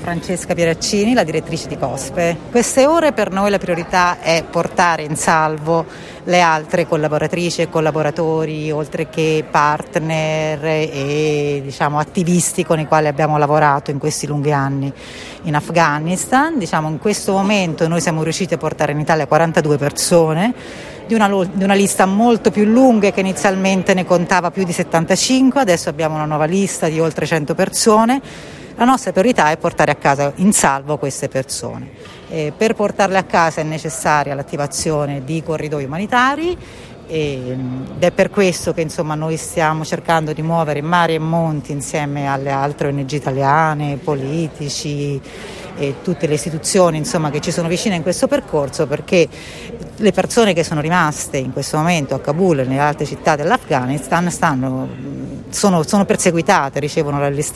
Francesca Pieraccini, la direttrice di COSPE. Queste ore per noi la priorità è portare in salvo le altre collaboratrici e collaboratori, oltre che partner e attivisti con i quali abbiamo lavorato in questi lunghi anni in Afghanistan. In questo momento noi siamo riusciti a portare in Italia 42 persone, di una lista molto più lunga che inizialmente ne contava più di 75, adesso abbiamo una nuova lista di oltre 100 persone. La nostra priorità è portare a casa in salvo queste persone. Per portarle a casa è necessaria l'attivazione di corridoi umanitari ed è per questo che noi stiamo cercando di muovere mari e monti insieme alle altre ONG italiane, politici e tutte le istituzioni che ci sono vicine in questo percorso, perché le persone che sono rimaste in questo momento a Kabul e nelle altre città dell'Afghanistan sono perseguitate, ricevono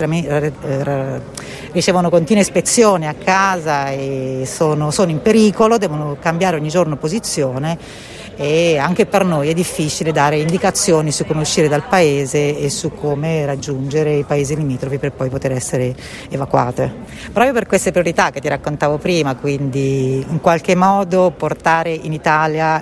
continue ispezioni a casa e sono in pericolo, devono cambiare ogni giorno posizione, e anche per noi è difficile dare indicazioni su come uscire dal paese e su come raggiungere i paesi limitrofi per poi poter essere evacuate. Proprio per queste priorità che ti raccontavo prima, quindi in qualche modo portare in Italia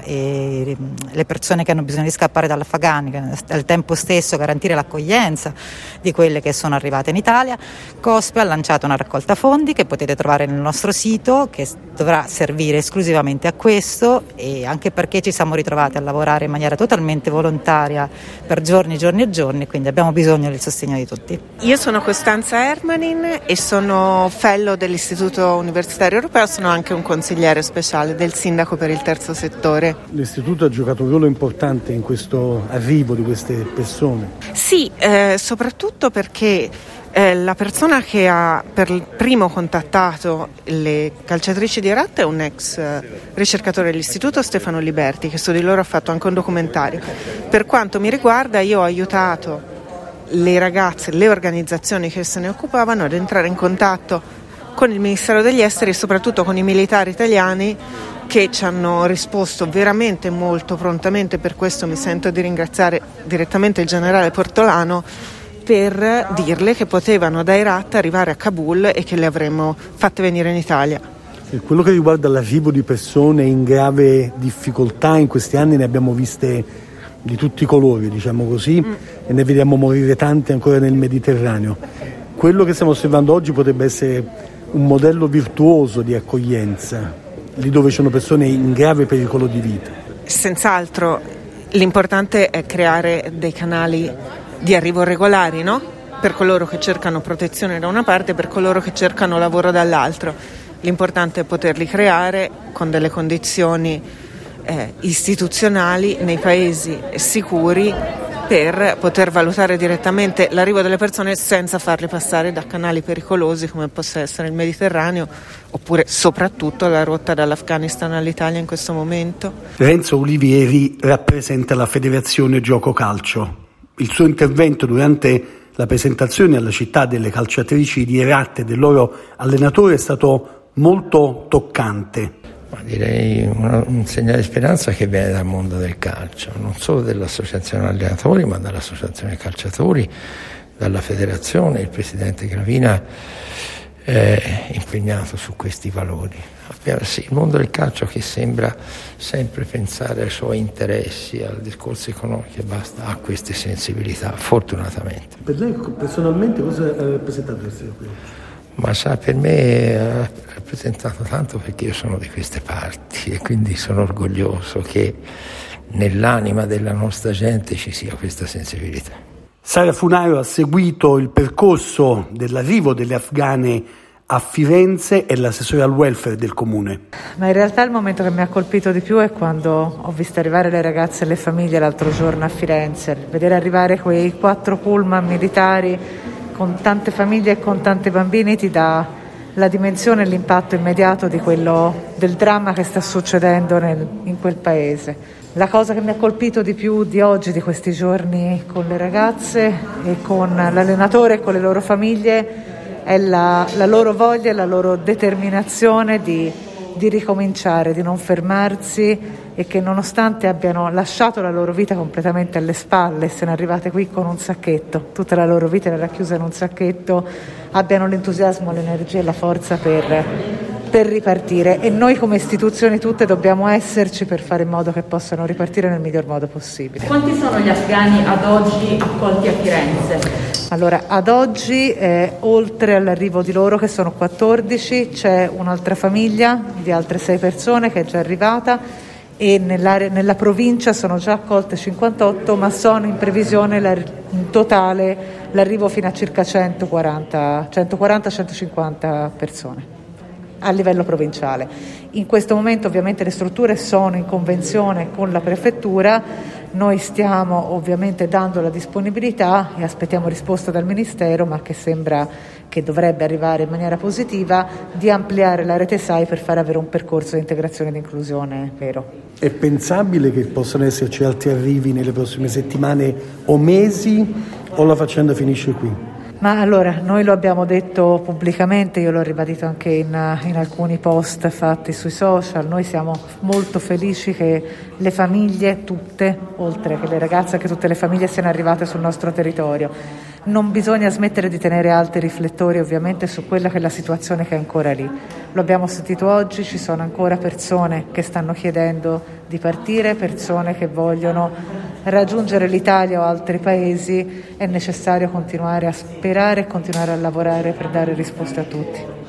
le persone che hanno bisogno di scappare dall'Afghanistan, al tempo stesso garantire l'accoglienza di quelle che sono arrivate in Italia, COSPE ha lanciato una raccolta fondi che potete trovare nel nostro sito, che dovrà servire esclusivamente a questo, e anche perché ci siamo ritrovati a lavorare in maniera totalmente volontaria per giorni, quindi abbiamo bisogno del sostegno di tutti. Io sono Costanza Ermanin e sono fellow dell'Istituto Universitario Europeo, sono anche un consigliere speciale del sindaco per il terzo settore. L'Istituto ha giocato un ruolo importante in questo arrivo di queste persone? Sì, soprattutto perché la persona che ha per primo contattato le calciatrici di Herat è un ex ricercatore dell'istituto, Stefano Liberti, che su di loro ha fatto anche un documentario. Per quanto mi riguarda, io ho aiutato le ragazze, le organizzazioni che se ne occupavano ad entrare in contatto con il Ministero degli Esteri e soprattutto con i militari italiani, che ci hanno risposto veramente molto prontamente. Per questo mi sento di ringraziare direttamente il generale Portolano, per dirle che potevano da Herat arrivare a Kabul e che le avremmo fatte venire in Italia. Per quello che riguarda l'arrivo di persone in grave difficoltà, in questi anni ne abbiamo viste di tutti i colori, e ne vediamo morire tante ancora nel Mediterraneo. Quello che stiamo osservando oggi potrebbe essere un modello virtuoso di accoglienza, lì dove ci sono persone in grave pericolo di vita. Senz'altro, l'importante è creare dei canali di arrivo regolari, no? Per coloro che cercano protezione da una parte e per coloro che cercano lavoro dall'altro. L'importante è poterli creare con delle condizioni istituzionali nei paesi sicuri, per poter valutare direttamente l'arrivo delle persone senza farle passare da canali pericolosi come possa essere il Mediterraneo, oppure soprattutto la rotta dall'Afghanistan all'Italia in questo momento. Renzo Olivieri rappresenta la Federazione Gioco Calcio. Il suo intervento durante la presentazione alla città delle calciatrici di Herat e del loro allenatore è stato molto toccante. Ma direi un segnale di speranza che viene dal mondo del calcio, non solo dell'associazione allenatori, ma dall'associazione calciatori, dalla federazione. Il presidente Gravina è impegnato su questi valori. Sì, il mondo del calcio che sembra sempre pensare ai suoi interessi, al discorso economico e basta, ha queste sensibilità, fortunatamente. Per lei personalmente cosa ha rappresentato essere qui? Ma sa, per me ha rappresentato tanto, perché io sono di queste parti e quindi sono orgoglioso che nell'anima della nostra gente ci sia questa sensibilità. Sara Funaro ha seguito il percorso dell'arrivo delle afghane a Firenze, è l'assessore al welfare del comune. Ma in realtà il momento che mi ha colpito di più è quando ho visto arrivare le ragazze e le famiglie l'altro giorno a Firenze, vedere arrivare quei 4 pullman militari con tante famiglie e con tanti bambini ti dà la dimensione e l'impatto immediato del dramma che sta succedendo in quel paese. La cosa che mi ha colpito di più di oggi, di questi giorni con le ragazze e con l'allenatore e con le loro famiglie, è la loro voglia e la loro determinazione di di ricominciare, di non fermarsi e che nonostante abbiano lasciato la loro vita completamente alle spalle, siano arrivate qui con un sacchetto, tutta la loro vita era racchiusa in un sacchetto, abbiano l'entusiasmo, l'energia e la forza per ripartire, e noi come istituzioni tutte dobbiamo esserci per fare in modo che possano ripartire nel miglior modo possibile. Quanti sono gli afghani ad oggi accolti a Firenze? Allora, ad oggi, oltre all'arrivo di loro, che sono 14, c'è un'altra famiglia di altre 6 persone che è già arrivata, e nella provincia sono già accolte 58, ma sono in previsione in totale l'arrivo fino a circa 140-150 persone a livello provinciale. In questo momento ovviamente le strutture sono in convenzione con la prefettura, noi stiamo ovviamente dando la disponibilità e aspettiamo risposta dal Ministero, ma che sembra che dovrebbe arrivare in maniera positiva, di ampliare la rete SAI per fare avere un percorso di integrazione e di inclusione vero. È pensabile che possano esserci altri arrivi nelle prossime settimane o mesi, o la faccenda finisce qui? Ma allora, noi lo abbiamo detto pubblicamente, io l'ho ribadito anche in alcuni post fatti sui social, noi siamo molto felici che le famiglie tutte, oltre che le ragazze, che tutte le famiglie siano arrivate sul nostro territorio. Non bisogna smettere di tenere alti i riflettori ovviamente su quella che è la situazione che è ancora lì. Lo abbiamo sentito oggi, ci sono ancora persone che stanno chiedendo di partire, persone che vogliono raggiungere l'Italia o altri paesi. È necessario continuare a sperare e continuare a lavorare per dare risposte a tutti.